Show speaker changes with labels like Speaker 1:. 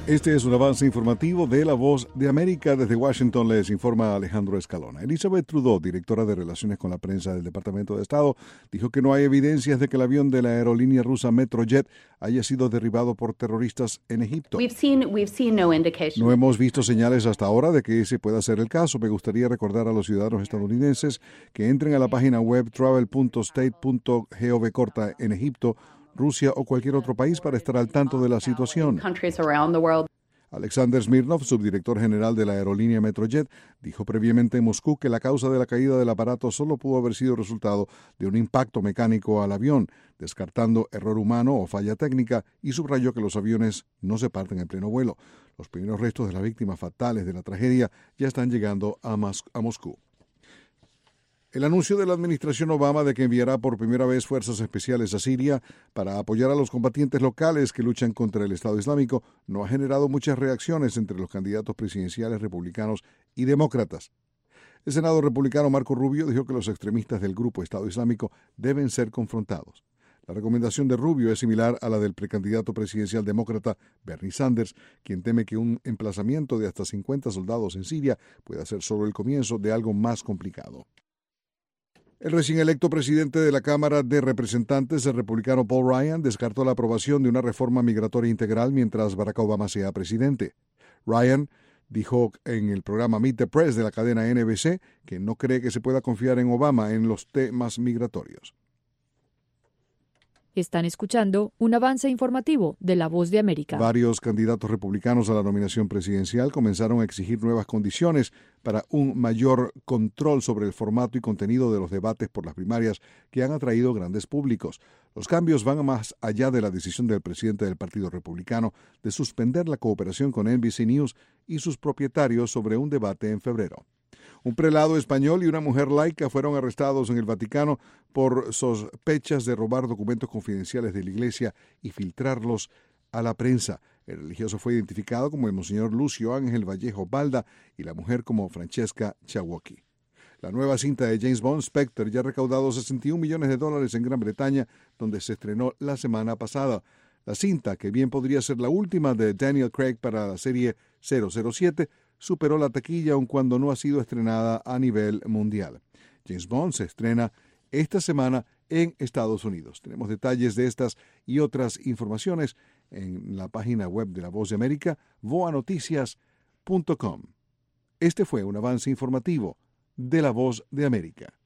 Speaker 1: Este es un avance informativo de La Voz de América. Desde Washington les informa Alejandro Escalona. Elizabeth Trudeau, directora de Relaciones con la Prensa del Departamento de Estado, dijo que no hay evidencias de que el avión de la aerolínea rusa Metrojet haya sido derribado por terroristas en Egipto. No hemos visto señales hasta ahora de que ese pueda ser el caso. Me gustaría recordar a los ciudadanos estadounidenses que entren a la página web travel.state.gov en Egipto, Rusia o cualquier otro país para estar al tanto de la situación. Alexander Smirnov, subdirector general de la aerolínea Metrojet, dijo previamente en Moscú que la causa de la caída del aparato solo pudo haber sido resultado de un impacto mecánico al avión, descartando error humano o falla técnica, y subrayó que los aviones no se parten en pleno vuelo. Los primeros restos de las víctimas fatales de la tragedia ya están llegando a Moscú. El anuncio de la administración Obama de que enviará por primera vez fuerzas especiales a Siria para apoyar a los combatientes locales que luchan contra el Estado Islámico no ha generado muchas reacciones entre los candidatos presidenciales republicanos y demócratas. El senador republicano Marco Rubio dijo que los extremistas del grupo Estado Islámico deben ser confrontados. La recomendación de Rubio es similar a la del precandidato presidencial demócrata Bernie Sanders, quien teme que un emplazamiento de hasta 50 soldados en Siria pueda ser solo el comienzo de algo más complicado. El recién electo presidente de la Cámara de Representantes, el republicano Paul Ryan, descartó la aprobación de una reforma migratoria integral mientras Barack Obama sea presidente. Ryan dijo en el programa Meet the Press de la cadena NBC que no cree que se pueda confiar en Obama en los temas migratorios.
Speaker 2: Están escuchando un avance informativo de La Voz de América.
Speaker 1: Varios candidatos republicanos a la nominación presidencial comenzaron a exigir nuevas condiciones para un mayor control sobre el formato y contenido de los debates por las primarias que han atraído grandes públicos. Los cambios van más allá de la decisión del presidente del Partido Republicano de suspender la cooperación con NBC News y sus propietarios sobre un debate en febrero. Un prelado español y una mujer laica fueron arrestados en el Vaticano por sospechas de robar documentos confidenciales de la Iglesia y filtrarlos a la prensa. El religioso fue identificado como el Monseñor Lucio Ángel Vallejo Balda y la mujer como Francesca Chawocki. La nueva cinta de James Bond, Spectre, ya ha recaudado $61 millones en Gran Bretaña, donde se estrenó la semana pasada. La cinta, que bien podría ser la última de Daniel Craig para la serie 007, superó la taquilla aun cuando no ha sido estrenada a nivel mundial. James Bond se estrena esta semana en Estados Unidos. Tenemos detalles de estas y otras informaciones en la página web de La Voz de América, voanoticias.com. Este fue un avance informativo de La Voz de América.